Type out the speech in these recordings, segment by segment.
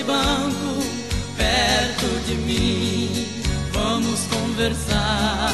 banco perto de mim, vamos conversar.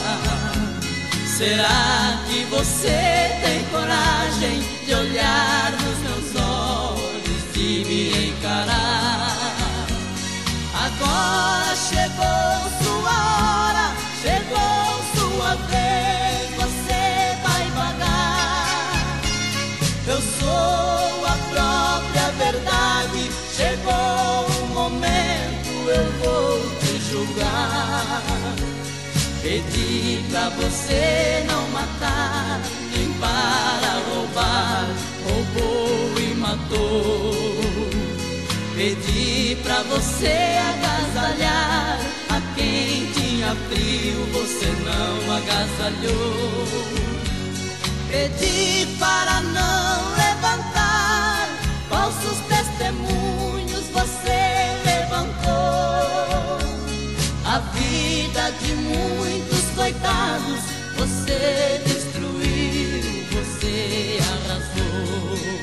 Será que você tem coragem de olhar nos meus olhos, de me encarar? Agora chegou sua hora, chegou sua vez, você vai pagar. Eu sou a própria verdade, chegou o momento, eu vou te julgar. Pedi pra você não matar, nem para roubar, roubou e matou. Pedi pra você agasalhar a quem tinha frio, você não agasalhou. Pedi para não levantar falsos testemunhos, você levantou. A vida de muitos coitados você destruiu, você arrasou.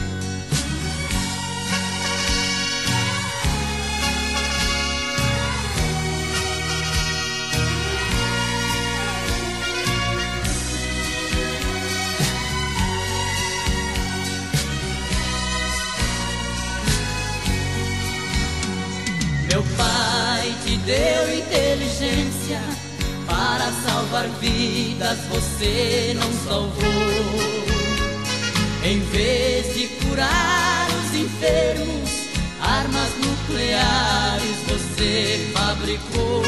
Meu pai te deu inteligência para salvar vidas, você não salvou. Em vez de curar os enfermos, armas nucleares você fabricou.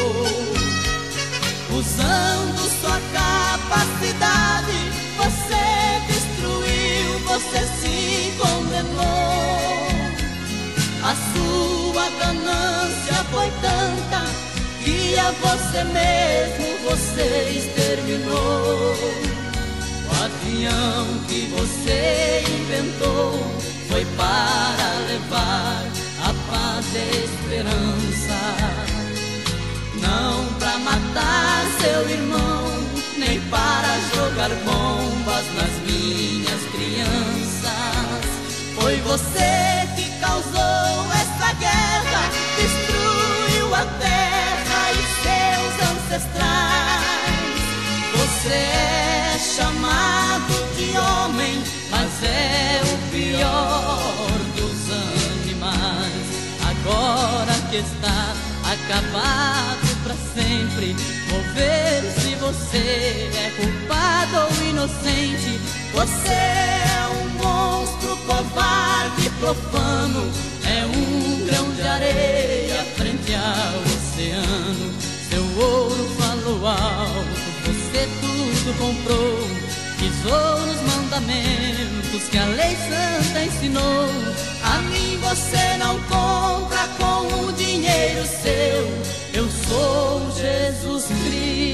Usando sua capacidade, você destruiu, você se condenou. A sua ganância foi tanta que a você mesmo você exterminou. O avião que você inventou foi para levar a paz e a esperança, não para matar seu irmão, nem para jogar bombas nas minhas crianças. Foi você que causou essa guerra, destruiu a terra e seus ancestrais. Você é chamado de homem, mas é o pior dos animais. Agora que está acabado pra sempre, vou ver se você é culpado ou inocente. Você é um monstro covarde, profano, é um grão de areia frente ao oceano. Seu ouro falou alto, você tudo comprou, pisou nos mandamentos que a lei santa ensinou. A mim você não compra com o dinheiro seu, eu sou Jesus Cristo.